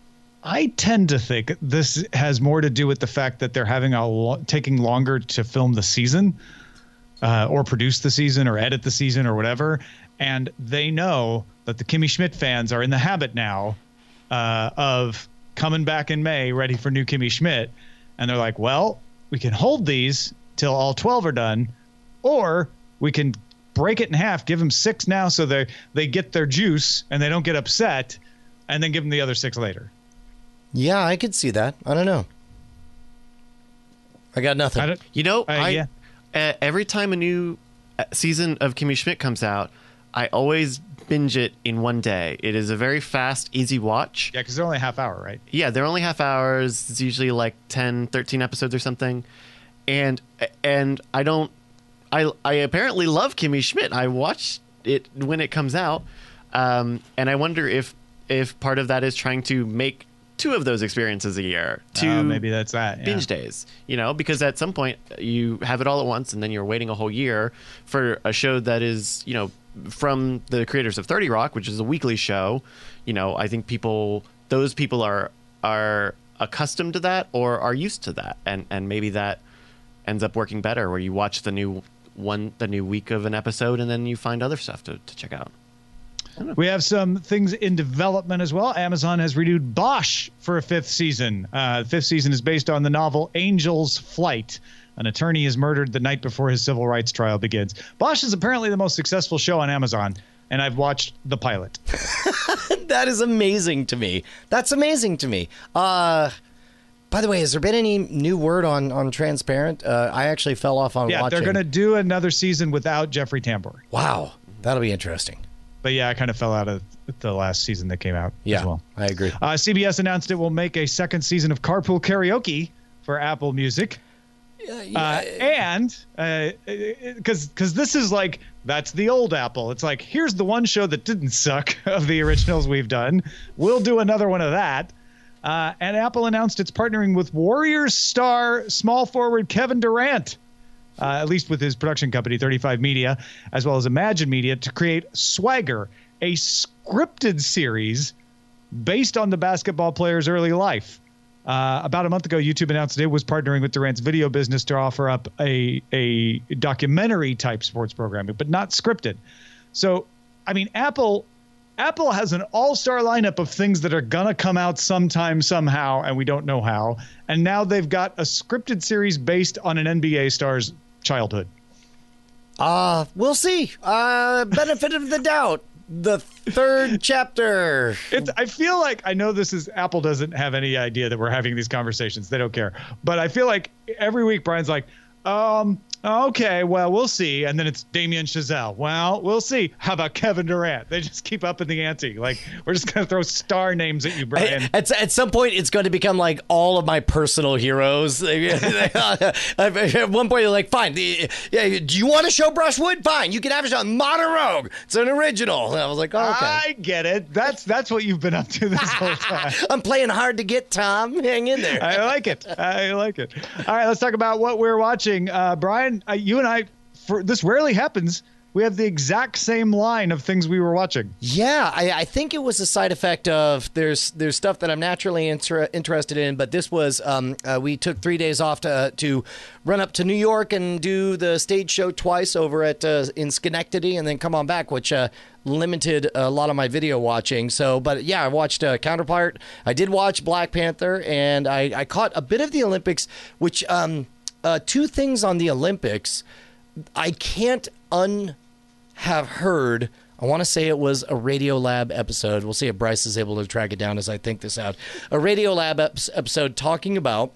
I tend to think this has more to do with the fact that they're having a lo- taking longer to film the season uh, or produce the season or edit the season or whatever. And they know that the Kimmy Schmidt fans are in the habit now uh, of coming back in May ready for new Kimmy Schmidt. And they're like, well, we can hold these till all twelve are done, or we can break it in half, give them six now so they they get their juice and they don't get upset, and then give them the other six later. Yeah, I could see that. I don't know. I got nothing. I don't, You know, uh, I yeah. uh, every time a new uh, season of Kimmy Schmidt comes out, I always binge it in one day. It is a very fast, easy watch. Yeah, because they're only a half hour, right? Yeah, they're only half hours. It's usually like ten, thirteen episodes or something. And and I don't I I apparently love Kimmy Schmidt. I watch it when it comes out. Um, and I wonder if if part of that is trying to make two of those experiences a year. Two Uh, maybe that's that. Yeah. binge days, you know, because at some point you have it all at once and then you're waiting a whole year for a show that is, you know, from the creators of thirty Rock, which is a weekly show. You know, I think people, those people are are accustomed to that or are used to that, and and maybe that ends up working better, where you watch the new one, the new week of an episode, and then you find other stuff to, to check out. We have some things in development as well. Amazon has renewed Bosch for a fifth season. Uh, the fifth season is based on the novel Angel's Flight. An attorney is murdered the night before his civil rights trial begins. Bosch is apparently the most successful show on Amazon, and I've watched the pilot. That is amazing to me. That's amazing to me. Uh, by the way, has there been any new word on, on Transparent? Uh, I actually fell off on Yeah, watching. they're going to do another season without Jeffrey Tambor. Wow, that'll be interesting. But yeah, I kind of fell out of the last season that came out Yeah, as well. I agree. Uh, C B S announced it will make a second season of Carpool Karaoke for Apple Music. Uh, and because uh, because this is like, that's the old Apple. It's like, here's the one show that didn't suck of the originals we've done. We'll do another one of that. Uh, and Apple announced it's partnering with Warriors star small forward Kevin Durant, uh, at least with his production company, thirty-five Media, as well as Imagine Media, to create Swagger, a scripted series based on the basketball player's early life. Uh, about a month ago, YouTube announced it was partnering with Durant's video business to offer up a a documentary type sports programming, but not scripted. So, I mean, Apple Apple has an all-star lineup of things that are gonna come out sometime, somehow, and we don't know how. And now they've got a scripted series based on an N B A star's childhood. Uh, we'll see. Uh, benefit of the doubt. The third chapter. It's, I feel like I know this is Apple doesn't have any idea that we're having these conversations. They don't care. But I feel like every week Brian's like, um, okay, well, we'll see. And then it's Damien Chazelle. Well, we'll see. How about Kevin Durant? They just keep up in the ante. Like, we're just going to throw star names at you, Brian. At, at some point, it's going to become like all of my personal heroes. At one point, you're like, fine. Yeah, do you want to show Brushwood? Fine. You can have it on Modern Rogue. It's an original. And I was like, oh, okay. I get it. That's that's what you've been up to this whole time. I'm playing hard to get, Tom. Hang in there. I like it. I like it. All right, let's talk about what we're watching. Uh, Brian, uh, you and I, for this rarely happens. We have the exact same line of things we were watching. Yeah, I, I think it was a side effect of there's there's stuff that I'm naturally inter- interested in, but this was um, uh, we took three days off to to run up to New York and do the stage show twice over at uh, in Schenectady, and then come on back, which uh, limited a lot of my video watching. So, but yeah, I watched uh, Counterpart. I did watch Black Panther, and I, I caught a bit of the Olympics, which um, uh, two things on the Olympics. I can't un have heard. I want to say it was a Radiolab episode. We'll see if Bryce is able to track it down as I think this out. A Radiolab ep- episode talking about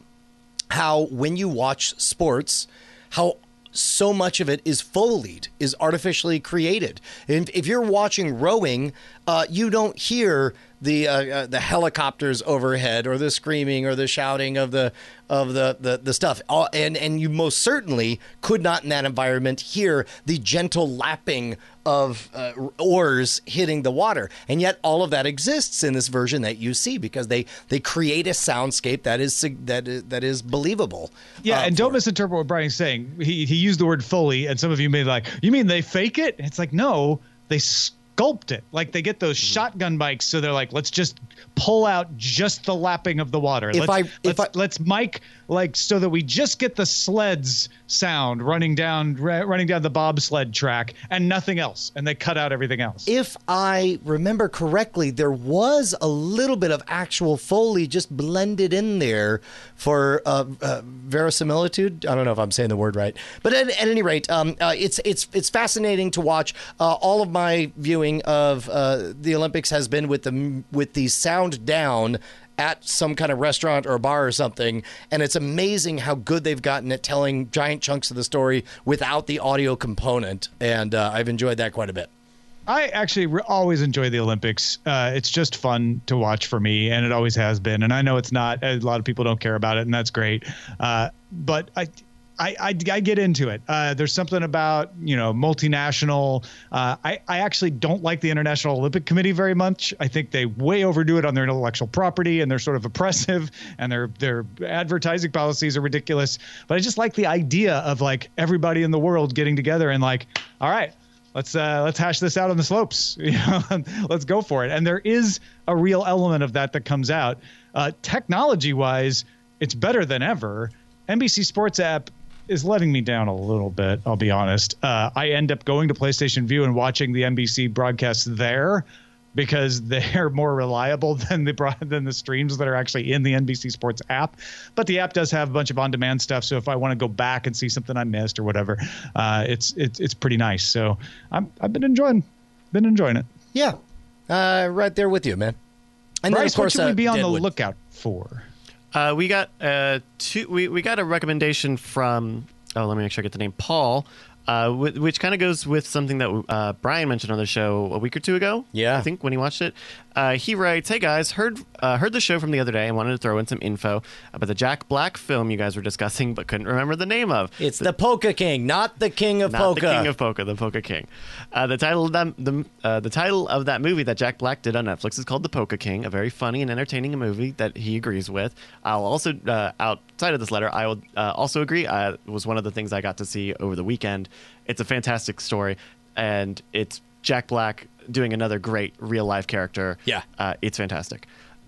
how when you watch sports, how so much of it is Foleyed, is artificially created. And if you're watching rowing, uh, you don't hear the uh, uh, the helicopters overhead or the screaming or the shouting of the of the the, the stuff. Uh, and and you most certainly could not in that environment hear the gentle lapping of uh, oars hitting the water. And yet all of that exists in this version that you see because they they create a soundscape that is that is, that is believable. Yeah, uh, and don't misinterpret what Brian's saying. He he used the word Foley, and some of you may be like, you mean they fake it? It's like, no, they sculpt it. Like they get those mm-hmm. shotgun mics, so they're like, let's just pull out just the lapping of the water. If let's, I let's, if I let's mic like so that we just get the sleds sound running down r- running down the bobsled track and nothing else, and they cut out everything else. If I remember correctly, there was a little bit of actual Foley just blended in there for uh, uh, verisimilitude. I don't know if I'm saying the word right, but at, at any rate, um, uh, it's it's it's fascinating to watch. Uh, all of my viewing of uh, the Olympics has been with the with the sound down at some kind of restaurant or bar or something, and it's amazing how good they've gotten at telling giant chunks of the story without the audio component, and uh, I've enjoyed that quite a bit. I actually re- always enjoy the Olympics. Uh, it's just fun to watch for me, and it always has been. And I know it's not. A lot of people don't care about it, and that's great. Uh, but I, I, I, I get into it. Uh, there's something about, you know, multinational. Uh, I, I actually don't like the International Olympic Committee very much. I think they way overdo it on their intellectual property, and they're sort of oppressive, and their their advertising policies are ridiculous. But I just like the idea of like everybody in the world getting together and like, all right, let's uh, let's hash this out on the slopes. You know, let's go for it. And there is a real element of that that comes out. Uh, technology wise, it's better than ever. N B C Sports app is letting me down a little bit, I'll be honest. Uh, I end up going to PlayStation View and watching the N B C broadcasts there because they're more reliable than the than the streams that are actually in the N B C Sports app. But the app does have a bunch of on-demand stuff, so if I want to go back and see something I missed or whatever, uh, it's it's it's pretty nice. So I'm I've been enjoying been enjoying it. Yeah, uh, right there with you, man. And Bryce, then, of course, what should we be uh, on Deadwood. the lookout for? Uh, we got uh, two. We, we got a recommendation from. Oh, let me make sure I get the name. Paul, uh, w- which kind of goes with something that uh, Brian mentioned on the show a week or two ago. Yeah, I think when he watched it, uh, he writes, "Hey guys, heard uh, heard the show from the other day and wanted to throw in some info about the Jack Black film you guys were discussing, but couldn't remember the name of. It's the, the Polka King, not the King of not Polka. the King of Polka, the Polka King. Uh, the title of that the uh, the title of that movie that Jack Black did on Netflix is called The Polka King, a very funny and entertaining movie that he agrees with. I'll also uh, outside of this letter, I will uh, also agree. Uh, it was one of the things I got to see over the weekend. It's a fantastic story, and it's Jack Black doing another great real life character. Yeah, uh, it's fantastic.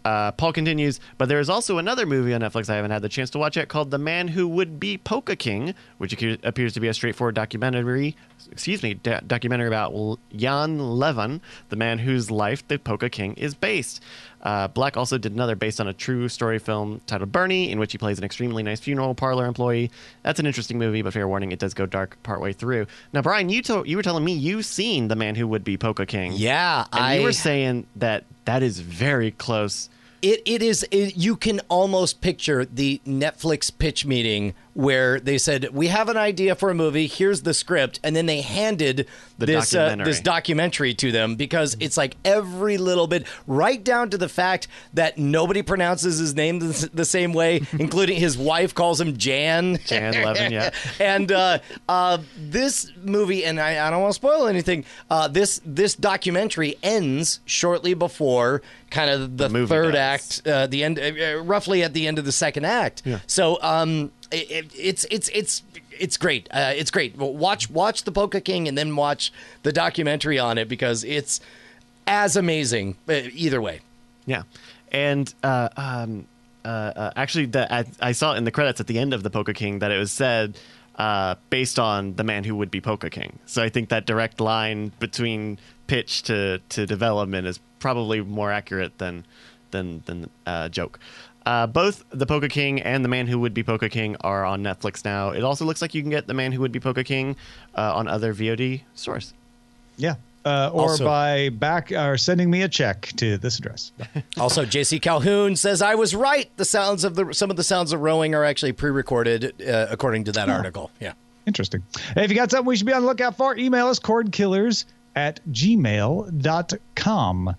Uh, Paul continues, but there is also another movie on Netflix I haven't had the chance to watch yet called The Man Who Would Be Polka King, which appears to be a straightforward documentary, excuse me, do- documentary about Jan Levin, the man whose life the Polka King is based. Uh, Black also did another based on a true story film titled Bernie, in which he plays an extremely nice funeral parlor employee. That's an interesting movie, but fair warning, it does go dark partway through. Now, Brian, you to- you were telling me you've seen The Man Who Would Be Polka King. Yeah, and I... you were saying that that is very close. It it is. It, you can almost picture the Netflix pitch meeting where they said, "We have an idea for a movie. Here's the script," and then they handed The this documentary. Uh, this documentary to them because it's like every little bit, right down to the fact that nobody pronounces his name the, the same way, including his wife calls him Jan. Jan Levin, yeah. And uh, uh, this movie, and I, I don't want to spoil anything. Uh, this this documentary ends shortly before kind of the, The third does. act, uh, the end, uh, roughly at the end of the second act. Yeah. So um, it, it, it's it's it's it's great. Uh, it's great. Watch watch the Polka King and then watch the documentary on it because it's as amazing uh, either way. Yeah, and uh, um, uh, uh, actually, the, I, I saw in the credits at the end of the Polka King that it was said uh, based on The Man Who Would Be Polka King. So I think that direct line between pitch to, to development is probably more accurate than than than uh, joke. Uh, both The Polka King and The Man Who Would Be Polka King are on Netflix now. It also looks like you can get The Man Who Would Be Polka King uh, on other V O D stores. Yeah. Uh, or Also- by back or sending me a check to this address. Also, J C Calhoun says I was right. The sounds of the some of the sounds of rowing are actually pre-recorded, uh, according to that article. Yeah. Interesting. Hey, if you got something we should be on the lookout for, email us cordkillers at gmail dot com.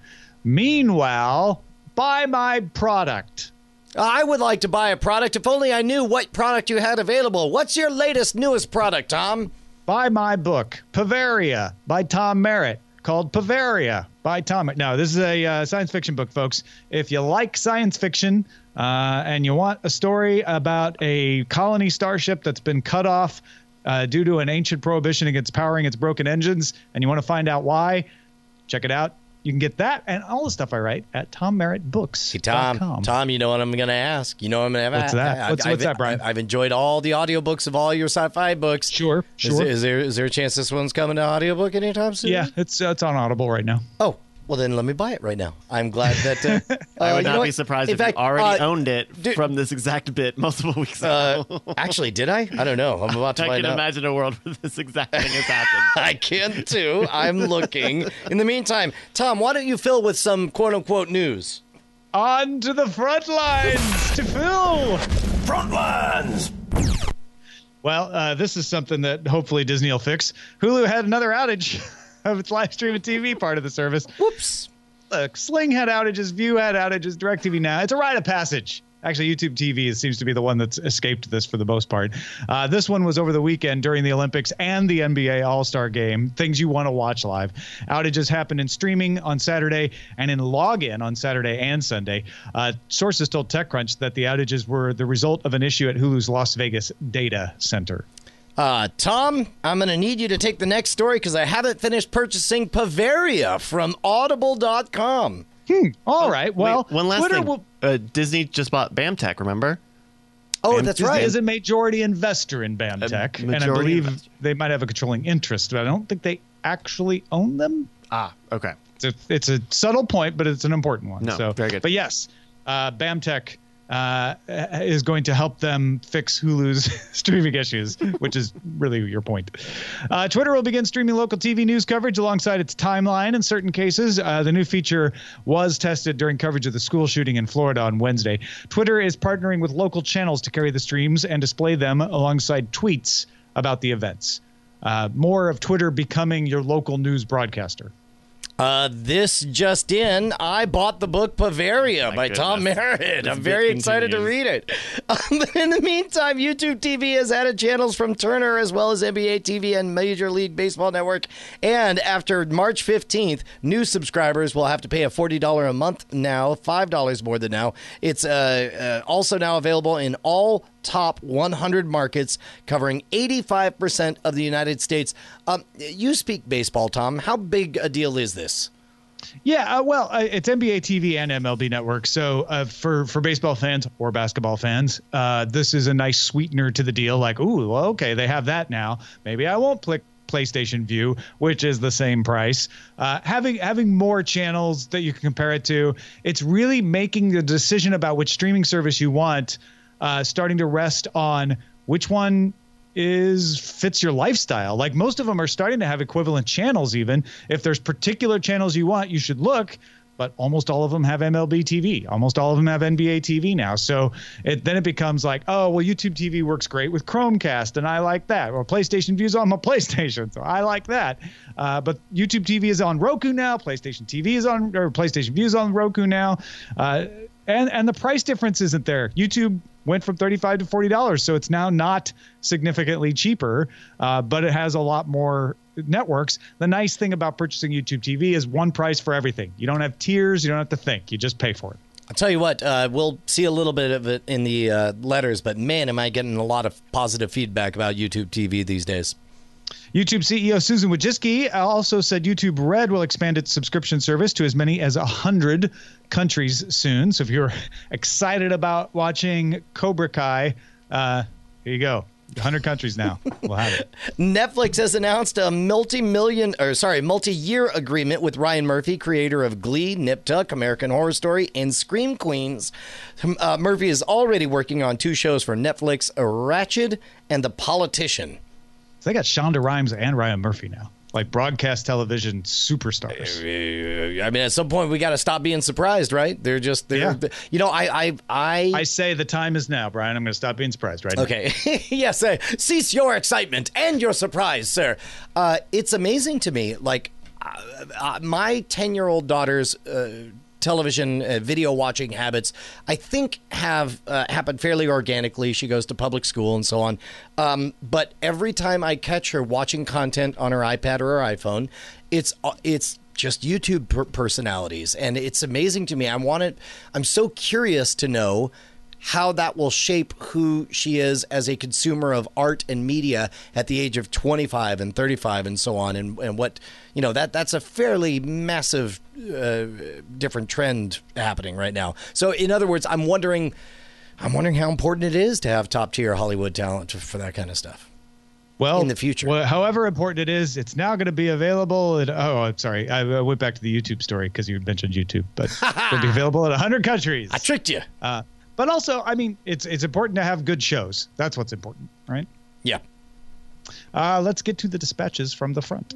Meanwhile, buy my product. I would like to buy a product if only I knew what product you had available. What's your latest, newest product, Tom? Buy my book, Pavaria, by Tom Merritt, called Pavaria by Tom. No, this is a uh, science fiction book, folks. If you like science fiction uh, and you want a story about a colony starship that's been cut off uh, due to an ancient prohibition against powering its broken engines, and you want to find out why, check it out. You can get that and all the stuff I write at tom merritt books dot com. Tom, Tom, you know what I'm going to ask. You know what I'm going to What's that? What's- what's that, Brian? I've enjoyed all the audiobooks of all your sci-fi books. Sure, Is sure. there, is there is there a chance this one's coming to audiobook anytime soon? Yeah, it's uh, it's on Audible right now. Oh, well then let me buy it right now. I'm glad that. Uh, I uh, would you know not what? be surprised In if fact, you already uh, owned it dude- from this exact bit multiple weeks Uh, ago. actually, did I? I don't know. I'm about to I find can out. imagine a world where this exact thing has happened. I can too. I'm looking. In the meantime, Tom, why don't you fill with some quote unquote news? On to the front lines to Phil. Front lines! Well, uh, this is something that hopefully Disney will fix. Hulu had another outage of its live stream and T V part of the service. Whoops. Look, Sling had outages, View had outages, DirecTV now. It's a rite of passage. Actually, YouTube T V seems to be the one that's escaped this for the most part. Uh, this one was over the weekend during the Olympics and the N B A All-Star Game, things you want to watch live. Outages happened in streaming on Saturday and in login on Saturday and Sunday. Uh, sources told TechCrunch that the outages were the result of an issue at Hulu's Las Vegas data center. Uh, Tom, I'm going to need you to take the next story because I haven't finished purchasing Pavaria from audible dot com. Hmm. All right. Well, Wait, one last Twitter thing. will- Uh, Disney just bought BAMTech, remember? Oh, Bam- that's Disney right. is a majority investor in BAMTech, and I majority believe investor. they might have a controlling interest, but I don't think they actually own them. Ah, okay. It's a, it's a subtle point, but it's an important one. No, so, very good. But yes, uh, BAMTech uh, is going to help them fix Hulu's streaming issues, which is really your point. Uh, Twitter will begin streaming local T V news coverage alongside its timeline in certain cases. Uh, the new feature was tested during coverage of the school shooting in Florida on Wednesday. Twitter is partnering with local channels to carry the streams and display them alongside tweets about the events. Uh, more of Twitter becoming your local news broadcaster. Uh, this just in, I bought the book Bavaria My by Tom goodness. Merritt. This I'm very bit excited to continues. read it. Um, but in the meantime, YouTube T V has added channels from Turner as well as N B A T V and Major League Baseball Network. And after March fifteenth, new subscribers will have to pay a forty dollars a month now, five dollars more than now. It's uh, uh, also now available in all top one hundred markets, covering eighty-five percent of the United States. Um, you speak baseball, Tom. How big a deal is this? Yeah, uh, well, uh, it's N B A T V and M L B Network. So uh, for for baseball fans or basketball fans, uh, this is a nice sweetener to the deal. Like, ooh, well, okay, they have that now. Maybe I won't click PlayStation View, which is the same price. Uh, having having more channels that you can compare it to, it's really making the decision about which streaming service you want, uh, starting to rest on which one is fits your lifestyle. Like most of them are starting to have equivalent channels. Even if there's particular channels you want, you should look. But almost all of them have M L B T V. Almost all of them have N B A T V now. So it, then it becomes like, oh, well, YouTube T V works great with Chromecast, and I like that. Or PlayStation View's on my PlayStation, so I like that. Uh, but YouTube T V is on Roku now. PlayStation T V is on, or PlayStation View is on Roku now. Uh, and and the price difference isn't there. YouTube went from thirty-five dollars to forty dollars, so it's now not significantly cheaper, uh, but it has a lot more networks. The nice thing about purchasing YouTube T V is one price for everything. You don't have tiers. You don't have to think. You just pay for it. I'll tell you what, uh, we'll see a little bit of it in the uh, letters, but man, am I getting a lot of positive feedback about YouTube T V these days. YouTube C E O Susan Wojcicki also said YouTube Red will expand its subscription service to as many as one hundred countries soon. So if you're excited about watching Cobra Kai, uh, here you go. one hundred countries now. We'll have it. Netflix has announced a multi-million, or sorry, multi-year agreement with Ryan Murphy, creator of Glee, Nip Tuck, American Horror Story, and Scream Queens. Uh, Murphy is already working on two shows for Netflix, Ratched and The Politician. So they got Shonda Rhimes and Ryan Murphy now, like broadcast television superstars. I mean, at some point we got to stop being surprised, right? They're just, they're, Yeah. you know, I, I, I, I say the time is now, Brian. I'm going to stop being surprised right now. Okay. Yes. Uh, cease your excitement and your surprise, sir. Uh, it's amazing to me. Like uh, uh, my ten-year-old daughter's uh, television uh, video watching habits, I think, have uh, happened fairly organically. She goes to public school and so on. Um, but every time I catch her watching content on her iPad or her iPhone, it's uh, it's just YouTube per- personalities, and it's amazing to me. I want it. I'm so curious to know how that will shape who she is as a consumer of art and media at the age of twenty-five and thirty-five and so on. And, and what, you know, that that's a fairly massive uh, different trend happening right now. So in other words, I'm wondering, I'm wondering how important it is to have top tier Hollywood talent for that kind of stuff. Well, in the future, well, however important it is, it's now going to be available. At, oh, I'm sorry. I went back to the YouTube story because you mentioned YouTube, but it'll be available in one hundred countries. I tricked you. Uh, But also, I mean, it's it's important to have good shows. That's what's important, right? Yeah. Uh, let's get to the dispatches from the front.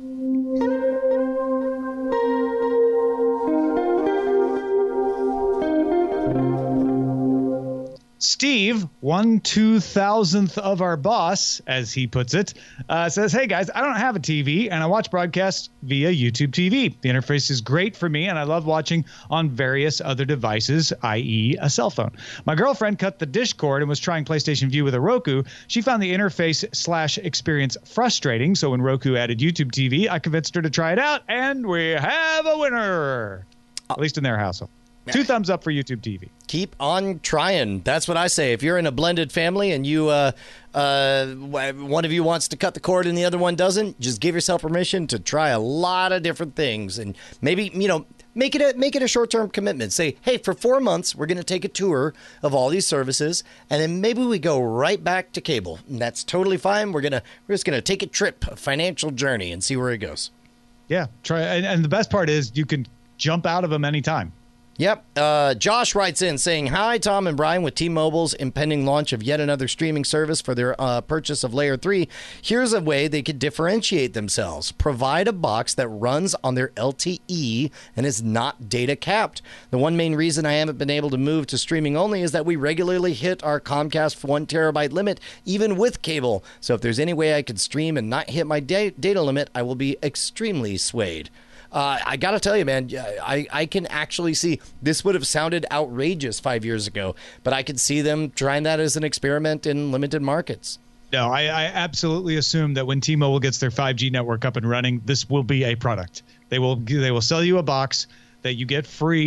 Steve, one two thousandth of our boss, as he puts it, uh, says, hey, guys, I don't have a T V, and I watch broadcasts via YouTube T V. The interface is great for me, and I love watching on various other devices, that is a cell phone. My girlfriend cut the dish cord and was trying PlayStation View with a Roku. She found the interface slash experience frustrating, so when Roku added YouTube T V, I convinced her to try it out, and we have a winner, at least in their household. Two thumbs up for YouTube T V. Keep on trying. That's what I say. If you're in a blended family and you, uh, uh, one of you wants to cut the cord and the other one doesn't, just give yourself permission to try a lot of different things, and maybe, you know, make it a make it a short-term commitment. Say, hey, for four months we're going to take a tour of all these services, and then maybe we go right back to cable, and that's totally fine. We're gonna we're just gonna take a trip, a financial journey, and see where it goes. Yeah, try. And, and the best part is you can jump out of them anytime. Yep. Uh, Josh writes in saying, hi, Tom and Brian. With T-Mobile's impending launch of yet another streaming service for their uh, purchase of Layer three, here's a way they could differentiate themselves. Provide a box that runs on their L T E and is not data capped. The one main reason I haven't been able to move to streaming only is that we regularly hit our Comcast one terabyte limit, even with cable. So if there's any way I could stream and not hit my da- data limit, I will be extremely swayed. Uh, I got to tell you, man, I, I can actually see this would have sounded outrageous five years ago, but I could see them trying that as an experiment in limited markets. No, I, I absolutely assume that when T-Mobile gets their five G network up and running, this will be a product. They will they will sell you a box that you get free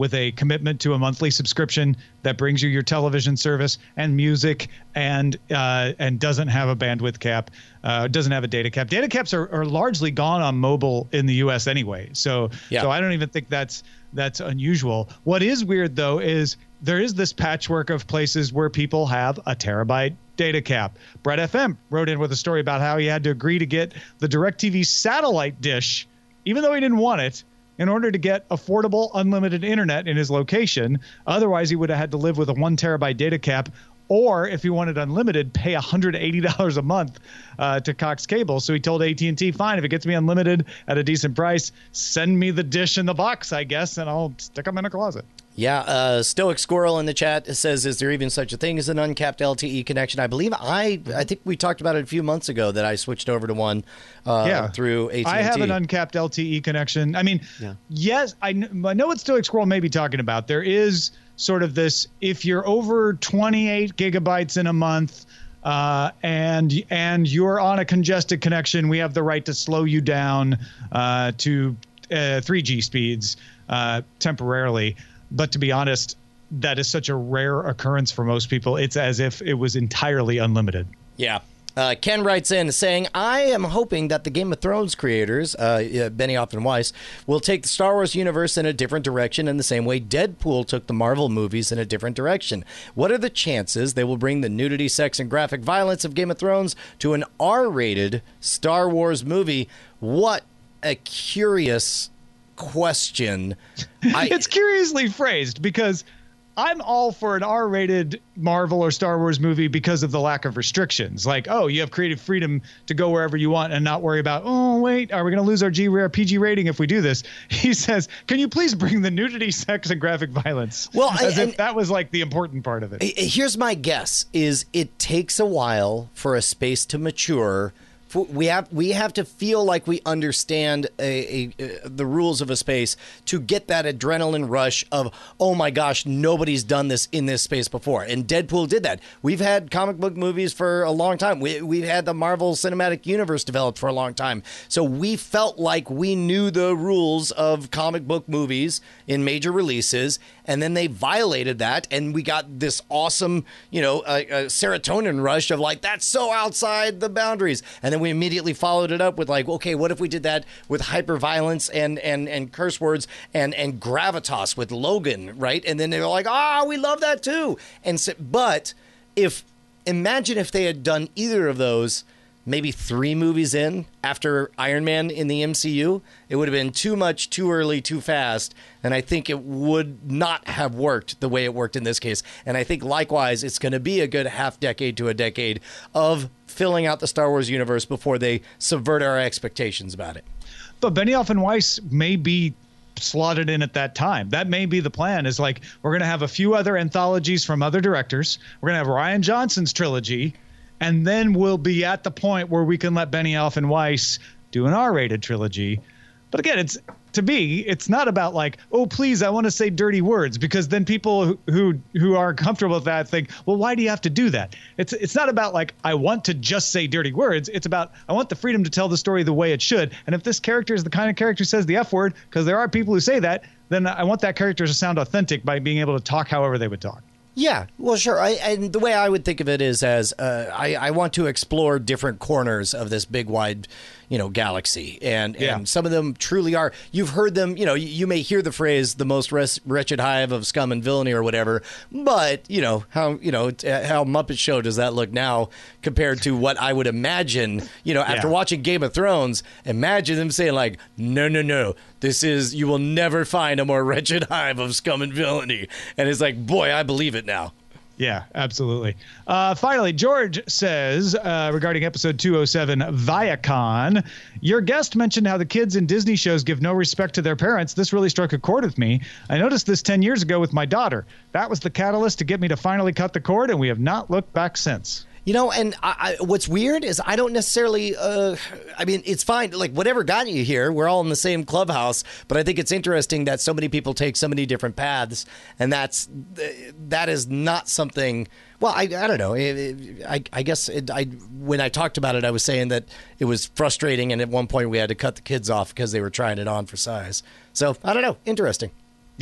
with a commitment to a monthly subscription that brings you your television service and music and uh, and doesn't have a bandwidth cap, uh, doesn't have a data cap. Data caps are, are largely gone on mobile in the U S anyway, so Yeah. so I don't even think that's that's unusual. What is weird though is there is this patchwork of places where people have a terabyte data cap. Brett F M wrote in with a story about how he had to agree to get the DirecTV satellite dish, even though he didn't want it, in order to get affordable unlimited internet in his location. Otherwise, he would have had to live with a one terabyte data cap, or if he wanted unlimited, pay one hundred eighty dollars a month uh, to Cox Cable. So he told A T and T, fine, if it gets me unlimited at a decent price, send me the dish in the box, I guess, and I'll stick them in a closet. Yeah, uh, Stoic Squirrel in the chat says, is there even such a thing as an uncapped L T E connection? I believe I I think we talked about it a few months ago that I switched over to one uh, Yeah. through A T and T. I have an uncapped L T E connection. I mean, Yeah. yes, I, kn- I know what Stoic Squirrel may be talking about. There is sort of this, if you're over twenty-eight gigabytes in a month uh, and and you're on a congested connection, we have the right to slow you down uh, to uh, three G speeds uh, temporarily. But to be honest, that is such a rare occurrence for most people. It's as if it was entirely unlimited. Yeah. Uh, Ken writes in saying, I am hoping that the Game of Thrones creators, uh, uh, Benioff and Weiss, will take the Star Wars universe in a different direction in the same way Deadpool took the Marvel movies in a different direction. What are the chances they will bring the nudity, sex, and graphic violence of Game of Thrones to an R-rated Star Wars movie? What a curious question. I, It's curiously phrased because I'm all for an R-rated Marvel or Star Wars movie because of the lack of restrictions. Like, oh, you have creative freedom to go wherever you want and not worry about, oh, wait, are we going to lose our G our P G rating if we do this? He says, can you please bring the nudity, sex, and graphic violence? Well, as and- if that was like the important part of it. Here's my guess: is it takes a while for a space to mature. For, we have we have to feel like we understand a, a, a, the rules of a space to get that adrenaline rush of, oh my gosh, nobody's done this in this space before. And Deadpool did that. We've had comic book movies for a long time. We, we've had the Marvel Cinematic Universe developed for a long time. So we felt like we knew the rules of comic book movies in major releases. And then they violated that, and we got this awesome, you know, uh, uh, serotonin rush of like, that's so outside the boundaries. And then we immediately followed it up with like, okay, what if we did that with hyperviolence and and and curse words and and gravitas with Logan, right? And then they were like, ah, oh, we love that too. And so, but if imagine if they had done either of those. Maybe three movies in after Iron Man in the M C U, it would have been too much, too early, too fast. And I think it would not have worked the way it worked in this case. And I think likewise, it's going to be a good half decade to a decade of filling out the Star Wars universe before they subvert our expectations about it. But Benioff and Weiss may be slotted in at that time. That may be the plan, is like, we're going to have a few other anthologies from other directors. We're going to have Rian Johnson's trilogy. And then we'll be at the point where we can let Benioff and Weiss do an R-rated trilogy. But again, it's to me, it's not about like, oh, please, I want to say dirty words, because then people who who, who are comfortable with that think, well, why do you have to do that? It's it's not about like, I want to just say dirty words. It's about, I want the freedom to tell the story the way it should. And if this character is the kind of character who says the F word, because there are people who say that, then I want that character to sound authentic by being able to talk however they would talk. Yeah, well, sure. I, and the way I would think of it is as uh, I, I want to explore different corners of this big, wide, you know, galaxy. And, Yeah. and some of them truly are. You've heard them, you know, you, you may hear the phrase, the most res- wretched hive of scum and villainy or whatever. But, you know, how, you know, t- how Muppet Show does that look now compared to what I would imagine, you know, after Yeah. watching Game of Thrones, imagine them saying like, no, no, no, this is, you will never find a more wretched hive of scum and villainy. And it's like, boy, I believe it now. Yeah, absolutely. Uh, finally, George says uh, regarding episode two oh seven, Viacom, your guest mentioned how the kids in Disney shows give no respect to their parents. This really struck a chord with me. I noticed this ten years ago with my daughter. That was the catalyst to get me to finally cut the cord, and we have not looked back since. You know, and I, I, what's weird is I don't necessarily, uh, I mean, it's fine. Like, whatever got you here, we're all in the same clubhouse. But I think it's interesting that so many people take so many different paths. And that's, that is not something, well, I, I don't know. It, it, I, I guess it, I, when I talked about it, I was saying that it was frustrating. And at one point we had to cut the kids off because they were trying it on for size. So, I don't know. Interesting. Yeah.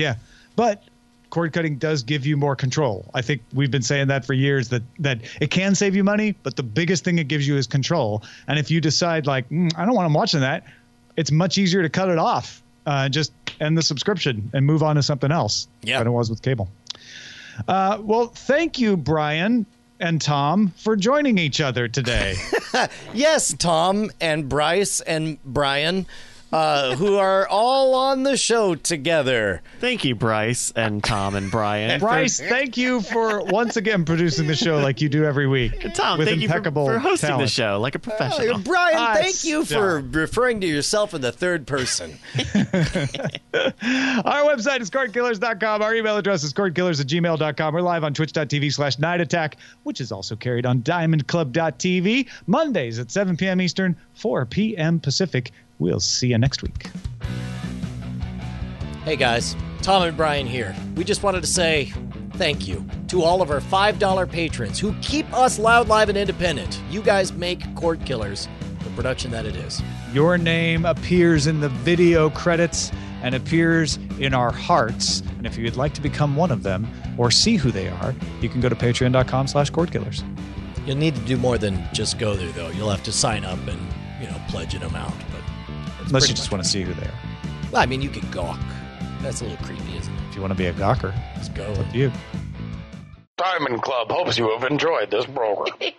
But cord cutting does give you more control. I think we've been saying that for years, that that it can save you money, but the biggest thing it gives you is control. And if you decide like, mm, I don't want to watch that, it's much easier to cut it off. Uh, just end the subscription and move on to something else yeah. than it was with cable. Uh, well, thank you, Brian and Tom, for joining each other today. Yes, Tom and Bryce and Brian. Uh, who are all on the show together. Thank you, Bryce and Tom and Brian. Bryce, thank you for once again producing the show like you do every week. Tom, with thank impeccable you for, for hosting talent. the show like a professional. Uh, Brian, Ah, thank you for stop. referring to yourself in the third person. Our website is cord killers dot com. Our email address is cord killers at gmail dot com. We're live on twitch dot t v slash night attack, which is also carried on diamond club dot t v. Mondays at seven p.m. Eastern, four p.m. Pacific. We'll see you next week. Hey guys, Tom and Brian here. We just wanted to say thank you to all of our five dollar patrons who keep us loud, live, and independent. You guys make Cord Killers the production that it is. Your name appears in the video credits and appears in our hearts. And if you'd like to become one of them or see who they are, you can go to patreon dot com slash cord killers. You'll need to do more than just go there, though. You'll have to sign up and, you know, pledge an amount. But Unless you just want to see who they are. Well, I mean, you could gawk. That's a little creepy, isn't it? If you want to be a gawker, Let's go. it's up to you. Diamond Club hopes you have enjoyed this program.